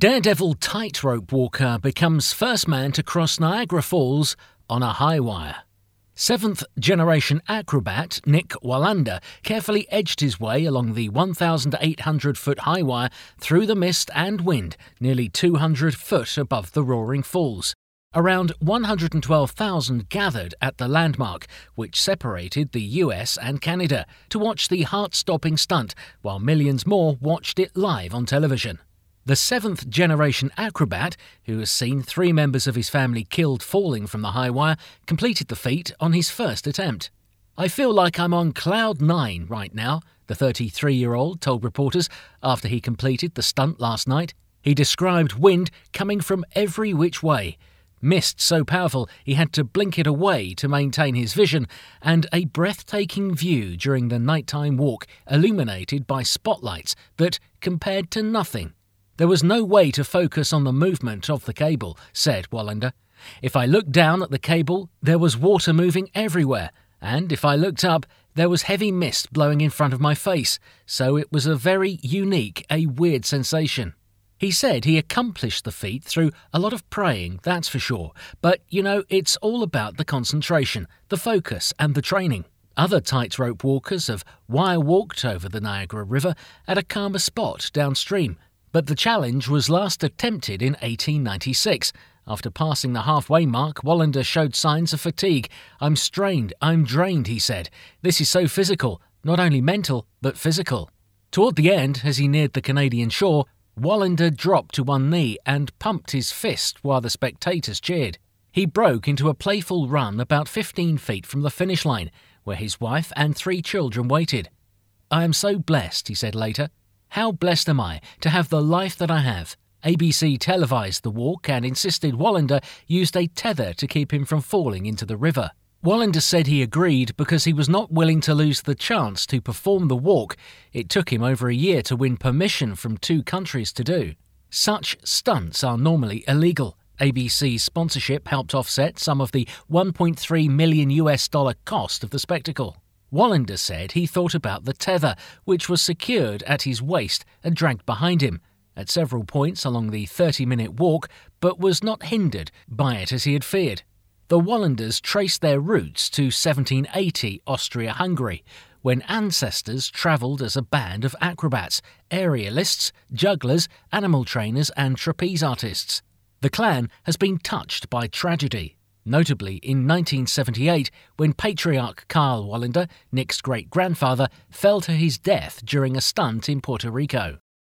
Daredevil tightrope walker becomes first man to cross Niagara Falls on a high wire. Seventh-generation acrobat Nick Wallander carefully edged his way along the 1,800-foot high wire through the mist and wind, nearly 200 foot above the roaring falls. Around 112,000 gathered at the landmark, which separated the US and Canada, to watch the heart-stopping stunt, while millions more watched it live on television. The seventh-generation acrobat, who has seen 3 members of his family killed falling from the high wire, completed the feat on his first attempt. "I feel like I'm on cloud 9 right now," the 33-year-old told reporters after he completed the stunt last night. He described wind coming from every which way, mist so powerful he had to blink it away to maintain his vision, and a breathtaking view during the nighttime walk illuminated by spotlights that compared to nothing. "There was no way to focus on the movement of the cable," said Wallander. "If I looked down at the cable, there was water moving everywhere, and if I looked up, there was heavy mist blowing in front of my face, so it was a very unique, weird sensation." He said he accomplished the feat through a lot of praying, that's for sure, but, it's all about the concentration, the focus and the training. Other tightrope walkers have wire-walked over the Niagara River at a calmer spot downstream, but the challenge was last attempted in 1896. After passing the halfway mark, Wallander showed signs of fatigue. "I'm strained, I'm drained," he said. "This is so physical, not only mental, but physical." Toward the end, as he neared the Canadian shore, Wallander dropped to one knee and pumped his fist while the spectators cheered. He broke into a playful run about 15 feet from the finish line, where his wife and 3 children waited. "I am so blessed," he said later. "How blessed am I to have the life that I have." ABC televised the walk and insisted Wallander used a tether to keep him from falling into the river. Wallander said he agreed because he was not willing to lose the chance to perform the walk. It took him over a year to win permission from 2 countries to do. Such stunts are normally illegal. ABC's sponsorship helped offset some of the $1.3 million cost of the spectacle. Wallander said he thought about the tether, which was secured at his waist and dragged behind him at several points along the 30-minute walk, but was not hindered by it as he had feared. The Wallanders traced their roots to 1780 Austria-Hungary, when ancestors travelled as a band of acrobats, aerialists, jugglers, animal trainers and trapeze artists. The clan has been touched by tragedy, notably in 1978 when patriarch Karl Wallander, Nick's great-grandfather, fell to his death during a stunt in Puerto Rico.